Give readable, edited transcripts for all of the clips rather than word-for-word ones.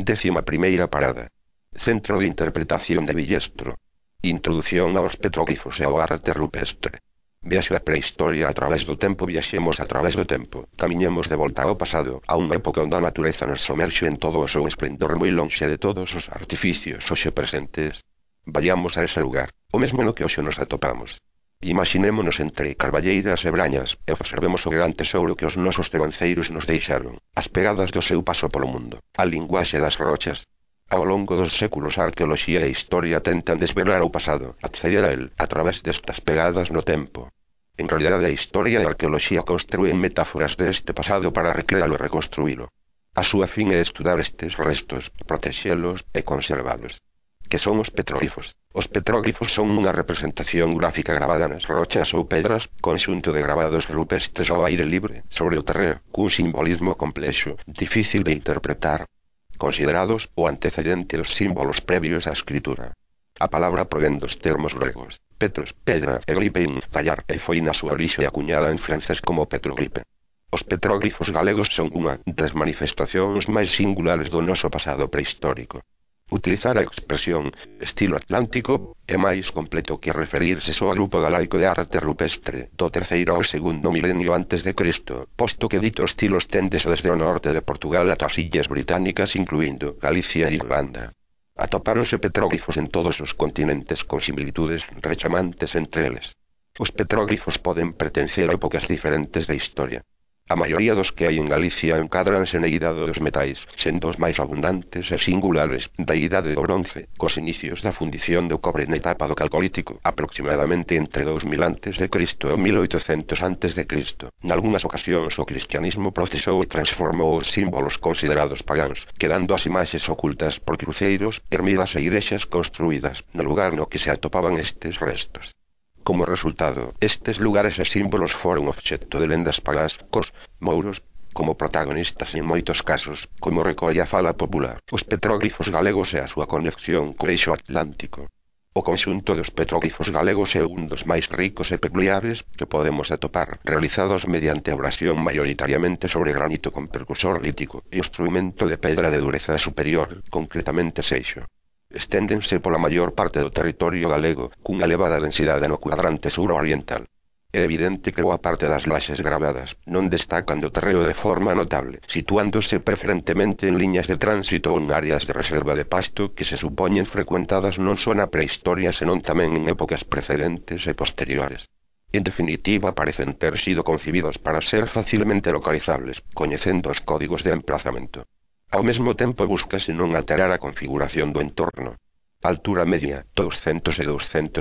11ª parada. Centro de Interpretación de Villestro. Introdución aos petróglifos e ao arte rupestre. Viaxe a prehistoria a través do tempo. Viaxemos a través do tempo. Camiñemos de volta ao pasado, a unha época onde a natureza nos somerxe en todo o seu esplendor, moi lonxe de todos os artificios hoxe presentes. Vayamos a ese lugar, o mesmo no que hoxe nos atopamos. Imaxinémonos entre carballeiras e brañas, e observemos o gran tesouro que os nosos devanceiros nos deixaron, as pegadas do seu paso polo mundo, a linguaxe das rochas. Ao longo dos séculos a arqueoloxía e a historia tentan desvelar o pasado, acceder a el, a través destas pegadas no tempo. En realidade a historia e a arqueoloxía construen metáforas deste pasado para recrealo e reconstruílo. A súa fin é estudar estes restos, protexelos e conservalos. Que son os petróglifos? Os petróglifos son unha representación gráfica gravada nas rochas ou pedras, conxunto de gravados rupestres ao aire libre, sobre o terreo, cun simbolismo complexo, difícil de interpretar, considerados o antecedente dos símbolos previos á escritura. A palabra provén dos termos gregos, petros, pedra, e glipein, tallar, e foi na súa orixe acuñada en francés como petroglipe. Os petróglifos galegos son unha das manifestacións máis singulares do noso pasado prehistórico. Utilizar a expresión estilo atlántico é máis completo que referirse só ao grupo galaico de arte rupestre do terceiro ao segundo milenio antes de Cristo, posto que dito estilo esténdese desde o norte de Portugal ata as illas británicas, incluindo Galicia e Irlanda. Atopáronse petróglifos en todos os continentes con similitudes rechamantes entre eles. Os petróglifos poden pertencer a épocas diferentes da historia. A maioría dos que hai en Galicia encádranse na idade dos metais, sendo os máis abundantes e singulares da idade do bronce, cos inicios da fundición do cobre na etapa do calcolítico, aproximadamente entre 2000 a.C. e 1800 a.C. Nalgunhas ocasións o cristianismo procesou e transformou os símbolos considerados pagans, quedando as imaxes ocultas por cruceiros, ermidas e igrexas construídas no lugar no que se atopaban estes restos. Como resultado, estes lugares e símbolos foron obxecto de lendas pagás, cos mouros como protagonistas en moitos casos, como recolle a fala popular, os petróglifos galegos e a súa conexión co eixo atlántico. O conxunto dos petróglifos galegos é un dos máis ricos e peculiares que podemos atopar, realizados mediante abrasión maioritariamente sobre granito con precursor lítico e instrumento de pedra de dureza superior, concretamente seixo. Esténdense pola maior parte do territorio galego, cunha elevada densidade no cuadrante sur-oriental. É evidente que boa parte das laxes gravadas non destacan do terreo de forma notable, situándose preferentemente en liñas de tránsito ou en áreas de reserva de pasto que se supoñen frecuentadas non só na prehistoria senón tamén en épocas precedentes e posteriores. En definitiva, parecen ter sido concibidos para ser facilmente localizables, coñecendo os códigos de emplazamento. Ao mesmo tempo búscase non alterar a configuración do entorno. Altura media, 200 e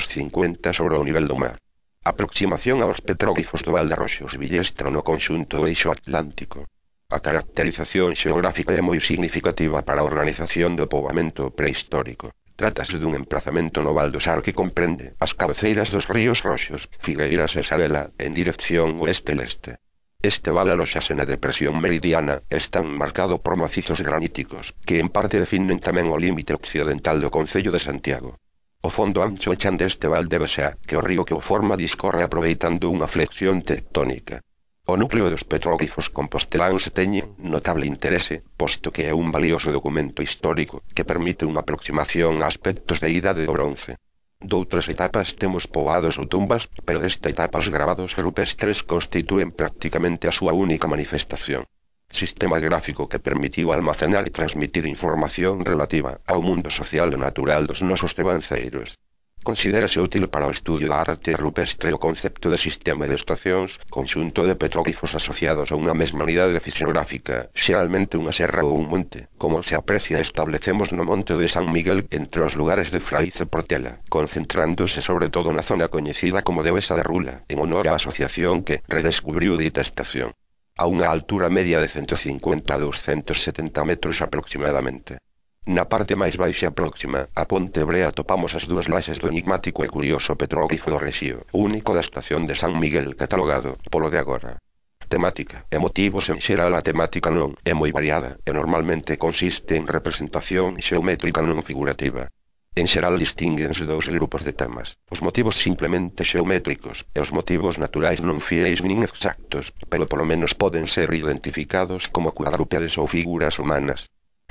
250 sobre o nivel do mar. Aproximación aos petróglifos do Valdearroxos Villestro no conxunto do eixo atlántico. A caracterización xeográfica é moi significativa para a organización do poboamento prehistórico. Trátase dun emplazamento no Val do Sar que comprende as cabeceiras dos ríos Roxos, Figueiras e Sarela en dirección oeste-leste. Este val alóxase na depresión meridiana e está enmarcado por macizos graníticos, que en parte definen tamén o límite occidental do concello de Santiago. O fondo ancho e chan deste val débese a que o río que o forma discorre aproveitando unha flexión tectónica. O núcleo dos petróglifos composteláns teñen notable interese, posto que é un valioso documento histórico que permite unha aproximación a aspectos da idade do bronce. Doutras etapas temos poboados ou tumbas, pero desta etapa os gravados rupestres constitúen prácticamente a súa única manifestación. Sistema gráfico que permitiu almacenar e transmitir información relativa ao mundo social e natural dos nosos devanceiros. Considérase útil para o estudio da arte rupestre o concepto de sistema de estacións, conxunto de petróglifos asociados a unha mesma unidade fisiográfica, xeralmente unha serra ou un monte, como se aprecia establecemos no monte de San Miguel entre os lugares de Fraiz e Portela, concentrándose sobre todo na zona coñecida como de Oesa de Rula, en honor á asociación que redescubriu dita estación. A unha altura media de 150 a 270 metros aproximadamente. Na parte máis baixa próxima, a Ponte Brea atopamos as dúas laxes do enigmático e curioso petróglifo do Rexío, o único da estación de San Miguel catalogado, polo de agora. Temática e motivos en xeral. A temática non é moi variada e normalmente consiste en representación xeométrica non figurativa. En xeral distínguense dous grupos de temas, os motivos simplemente xeométricos e os motivos naturais non fieis nin exactos, pero polo menos poden ser identificados como cuadrúpedes ou figuras humanas.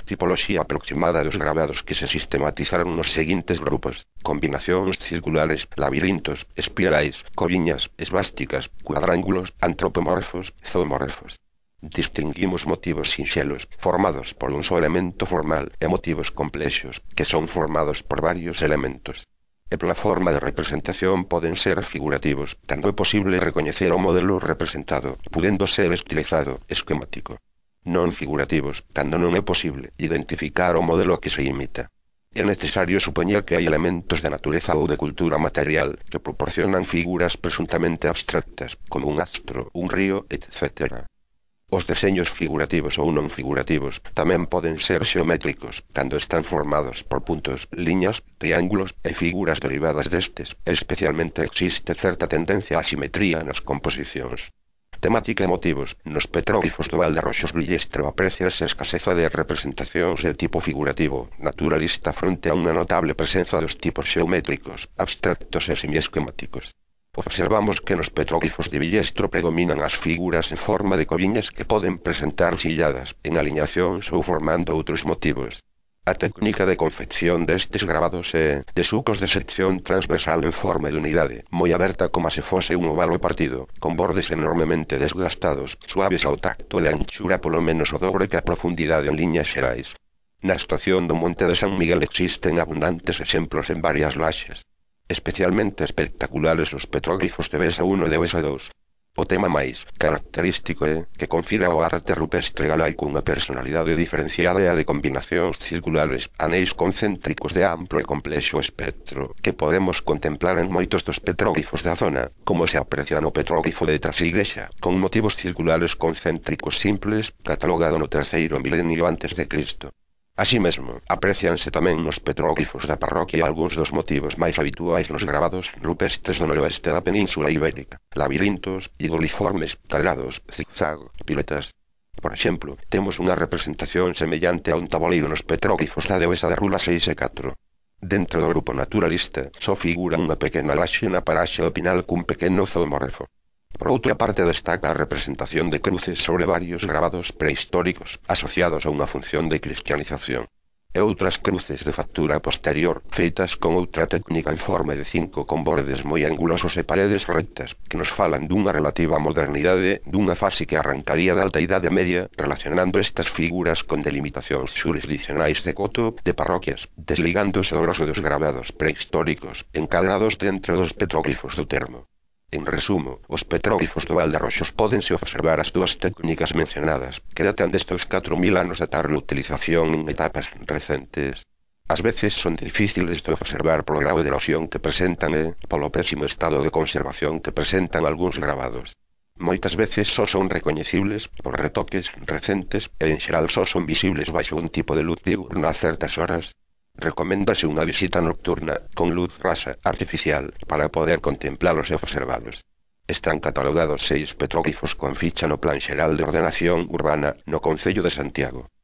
tipoloxía aproximada dos gravados que se sistematizaron nos seguintes grupos: combinacións circulares, labirintos, espirais, colliñas, esvásticas, cuadrángulos, antropomorfos, zoomorfos. Distinguimos motivos sinxelos, formados por un só elemento formal, e motivos complexos, que son formados por varios elementos. E pola forma de representación poden ser figurativos, cando é posible recoñecer o modelo representado, podendo ser estilizado, esquemático. Non figurativos, cando non é posible identificar o modelo que se imita. É necesario supoñer que hai elementos de natureza ou de cultura material que proporcionan figuras presuntamente abstractas, como un astro, un río, etc. Os deseños figurativos ou non figurativos tamén poden ser xeométricos, cando están formados por puntos, liñas, triángulos e figuras derivadas destes, e especialmente existe certa tendencia á simetría nas composicións. Temática e motivos. Nos petróglifos do Val de Roxos Villestro apréciase a escaseza de representacións de tipo figurativo, naturalista fronte a unha notable presenza dos tipos xeométricos, abstractos e semiesquemáticos. Observamos que nos petróglifos de Villestro predominan as figuras en forma de colliñas que poden presentar silladas, en aliñacións ou formando outros motivos. A técnica de confección destes gravados é de sucos de sección transversal en forma de unidade, moi aberta como se fose un ovalo partido, con bordes enormemente desgastados, suaves ao tacto e de anchura polo menos o dobre que a profundidade en liñas xerais. Na estación do Monte de San Miguel existen abundantes exemplos en varias laxes. Especialmente espectaculares os petróglifos de Besa 1 e de Besa 2. O tema máis característico é que confira ao arte rupestre galaico unha personalidade diferenciada e a de combinacións circulares, anéis concéntricos de amplo e complexo espectro, que podemos contemplar en moitos dos petróglifos da zona, como se aprecia no petróglifo de Trasigrexa, con motivos circulares concéntricos simples, catalogado no terceiro milenio antes de Cristo. Así mesmo, aprécianse tamén nos petróglifos da parroquia algúns dos motivos máis habituais nos gravados rupestres do noroeste da Península Ibérica: labirintos, hidroliformes, cadrados, zigzag, piruetas. Por exemplo, temos unha representación semellante a un taboleiro nos petróglifos da dehesa de Rula 6 e 4. Dentro do grupo naturalista, só figura unha pequena laxe na paraxe do Pinal cun pequeno zoomorfo. Por outra parte destaca a representación de cruces sobre varios gravados prehistóricos asociados a unha función de cristianización, e outras cruces de factura posterior feitas con outra técnica en forma de 5 con bordes moi angulosos e paredes rectas, que nos falan dunha relativa modernidade dunha fase que arrancaría da Alta Idade Media, relacionando estas figuras con delimitacións xurisdicionais de coto de parroquias, desligándose do groso dos gravados prehistóricos encadrados dentro dos petróglifos do termo. En resumo, os petróglifos do Val de Roxos pódense observar as dúas técnicas mencionadas, que datan desde os 4000 anos ata a reutilización en etapas recentes. Ás veces son difíciles de observar polo grau de erosión que presentan e polo pésimo estado de conservación que presentan algúns gravados. Moitas veces só son recoñecibles por retoques recentes e en xeral só son visibles baixo un tipo de luz diurna a certas horas. Recoméndase unha visita nocturna con luz rasa artificial para poder contemplalos e observalos. Están catalogados 6 petróglifos con ficha no Plan Xeral de Ordenación Urbana no Concello de Santiago.